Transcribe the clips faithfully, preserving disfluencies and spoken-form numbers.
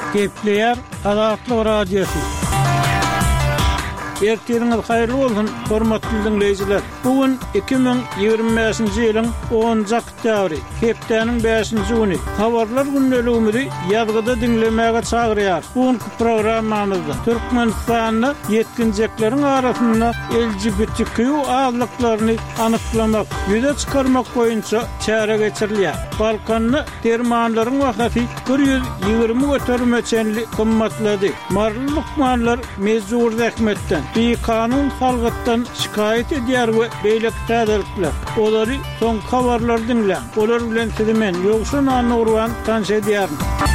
Gepleyer Azatlyk Radiosu. Ertiriniz hayırlı olsun, hormatly dinleyijiler. Bugün iki bin ýygrimi beşinji ýylyň onunjy oktýabry, hepdeniň beşinji güni. Habarlar günneligimizi ýazgyda dinlemäge çagyrýar. Bugünkü programmamyzda Türkmenistanyny yetkinjekleriň arasynda L G B T Q azlyklaryny anyklamak, ýüze çykarmak boýunça çäre geçirilýär. Balkanyny dermanlaryň wagty bir ýüz ýygrimi götürmeçenli kymmatlady. Marlyk manlar mezur rahmetden bir kanun salgatdan şikayet edýär we beýlekde äderlikler. Olary soň habarlar dinlen. Olar bilen sizimen ýogşan anurwan tanş edýär.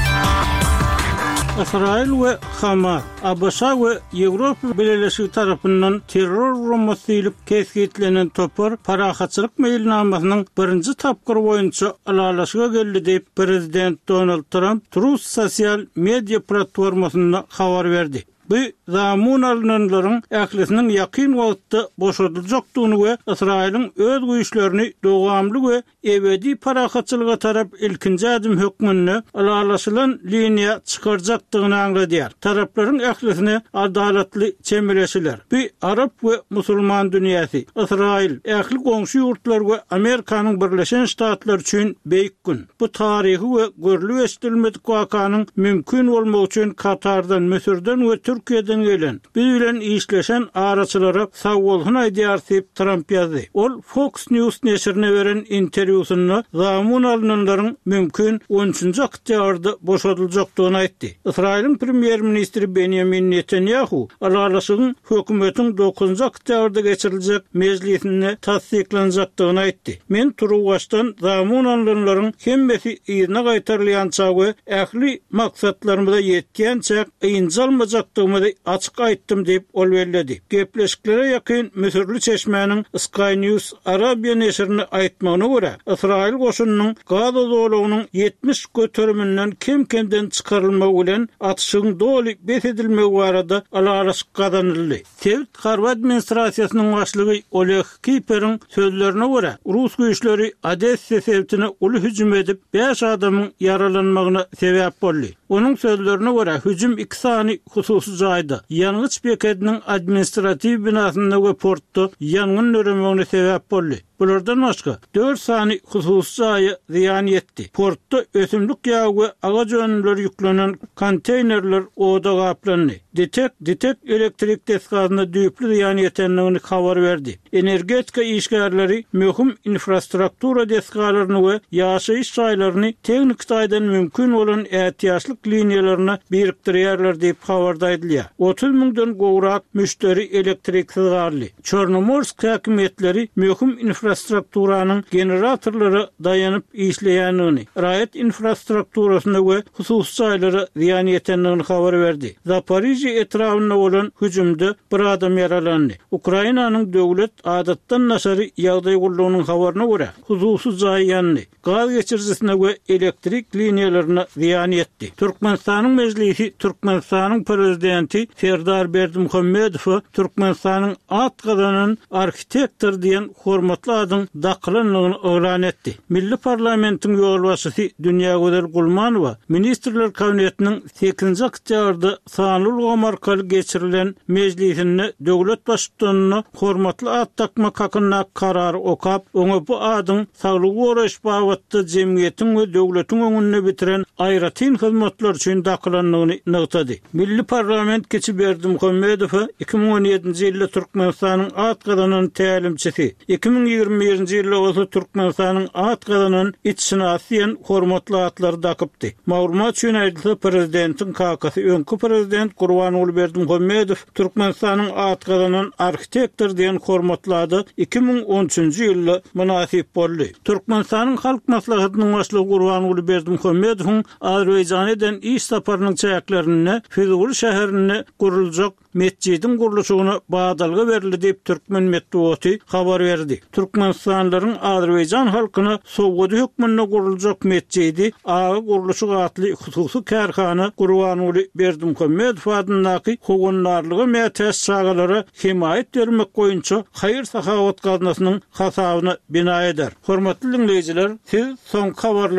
İsrail we Hamas, A B S we Ýewropa Birleşigi tarapyndan terror urunmasylyp kesgitlenen topar parahatçylyk meýilnamasynyň birinji tapgyr boýunça alalaşyga geldi diýip Prezident Donald Trump Truth sosial media platformasyna habar berdi. Bu zamun alınanların ählisiniň ýakyn wagtda boşadyljakdygyny we Israiliň öz güýçlerini dowamly we ebedi parahatçylyga tarap ilkinji adım hökmünde alalaşylan liniýa çykarjakdygyny aňladýar. Taraplaryň ählisine adalatly çembireşiler. Bu Arap we musulman dünýäsi, Israil, ähli goňşy ýurtlar we Amerikanyň Birleşen Ştatlar üçin beýik gün. Bu taryhy we görülip estilmedik wakanyň mümkin bolmagy üçin Katardan, Mesirden we Türkiýeden gelen biz bilen işleşen araçylara sag bolsun aýdýar diýip Trump ýazdy. Ol Fox News neşrine beren interwýusyny zamun alynanlaryň mümkin on üçünji oktýabrda boşadyljakdygyny aýtdy. Israiliň premier ministri Benjamin Netanyahu alalaşygyň hökümetiň dokuzunji oktýabrda geçiriljek meclisinde tasdiklanjakdygyny aýtdy. Men turwaşdan zamun alynanlaryň hemmesi ýerine gaýtarylýança we ähli maksatlarymyza ýetýänçe ýynjalmajak açık aýtdym diýip ol bellädi. Gepleşiklere ýakyn Mesirli çeşmäniň Sky News Arabia neşrine aýtmagyna görä, Israil goşunynyň Gaza zolugynyň yetmiş götürümünden kim-kimden çykarylmagy bilen atyşyň doly besedilmegi barada alalaşyk gazanyldy. Tevhid Harb administrasiýasynyň başlygy Oleg Kiper'in sözlerine görä, Rus güýçleri Odessa sewtine uly hüjüm edip beş adamyň yaralanmagyna sebäp boldy. Onun sözlerine görä hüjüm iki sany hususy jaýda. Ýanyç beketiniň administrativ binasynda we portda ýangyn nöremegine sebäp boldy. Bulardan başga dört sany hususy jaýy ziýan ýetdi. Portda ösümlik ýagy we agaç önümleri ýüklenen konteynerler oda gaplandy. Detek detek elektrik desgazyna düýpli ziýan ýetenligini habar berdi. Energetika işgärleri möhüm infrastruktura desgalaryny we ýaşaýyş şaýlaryny teknik taýdan mümkin bolan ähtiýaçlyk liniýalaryna birikdirýärler diýip habarda edilýär. otuz miňden gowrak müşteri elektriksiz garly. Çornomorsk häkimetleri möhüm infrastrukturanyň generatorlary daýanyp işleýänligini, raýat infrastrukturasyna we hususy şaýlara ziýan ýetenligini habar berdi. Zaporizhia etrawyna bolan hüjümde bir adam yaralandy. Ukrainanyň döwlet adatdan nasary ýagdaý gurulunyň habaryna görä, hususy jaý ýandy. Gaz geçirjisine we elektrik liniýalaryna ziýan ýetdi. Türkmenistanyň meclisi Türkmenistanyň prezidenti Serdar Berdimuhammedow Türkmenistanyň at gazanyň arxitektor diýen hormatly adyň daklanlygyny öwran etdi. Milli parlamentiň ýol başçysy Dünýä Gözel Gulmanowa ministrler kabinetiniň sekizinji oktýabrda sanly markaly geçirilen meclisinde döwlet başçylygyny hormatly at takmak hakyna karar okap, oňa bu adyň saglyk goraş bagatda jemgyýetiň we döwletiň öňünde bitiren aýratyn hyzmatlar üçin daklanlygyny nagtady. Milli parlament geçip Berdimuhammedow iki bin on ýedinji ýylda Türkmenistanyň at gazanyň tälimçisi, iki bin ýygrimi birinji ýylda bolsa Türkmenistanyň at gazanyň içsinasiýen hormatly atlary dakypdy. Maglumat üçin aýdylsa prezidentiň kakasy öňkü prezident Gurbanuly Berdimuhammedow Türkmenistanyň at gazanyň arxitektor diýen hormatly ady iki bin on üçünji ýylda munasip boldy. Türkmenistanyň halk maslahatynyň başlygy Gurbanuly Berdimuhammedow Azerbaýjanyň iş saparynyň çäklerini Füzuli şäherine guruljak mescidin guruluşyna badalga berildi diýip Türkmen medeniýeti habar berdi. Türkmenistanlaryň Azerbaýjan halkyna sowgady hökmünde guruljak mescidi agy guruluşy gatly hususy kärhana Gurbanuly Berdimuhammedow adyndaky hogunlarlygy mätäs şagalary himayet bermek boýunça haýyr sahawat gazanasynyň hasabyna bina eder. Hormatly dinleýijiler, siz soň habarlar